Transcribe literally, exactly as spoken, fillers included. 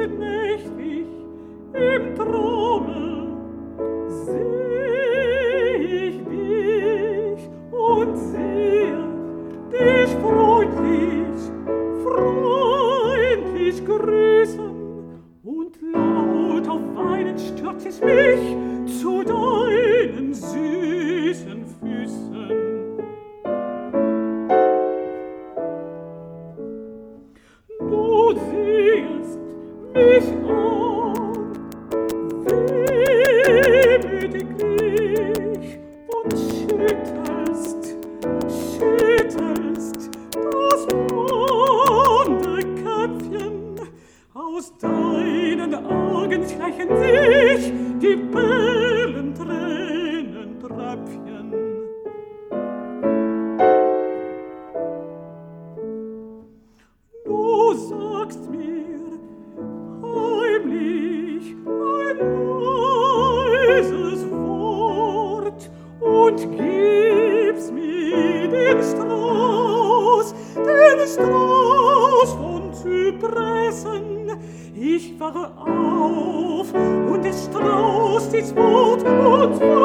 steht mächtig im Trommel, seh ich dich und sehe dich freundlich, freundlich grüßen, und laut auf Weinen stürzt es mich zu deinen süßen Füßen. Du siehst mich an, wehmütiglich, und schüttelst, schüttelst das blonde Köpfchen. Aus deinen Augen schleichen sich die bellen Tränentröpfchen. Du sagst mir heimlich ein leises Wort und gibst mir den Strauß, den Strauß von Zypressen. Ich wache auf und des Strauß ist Wort und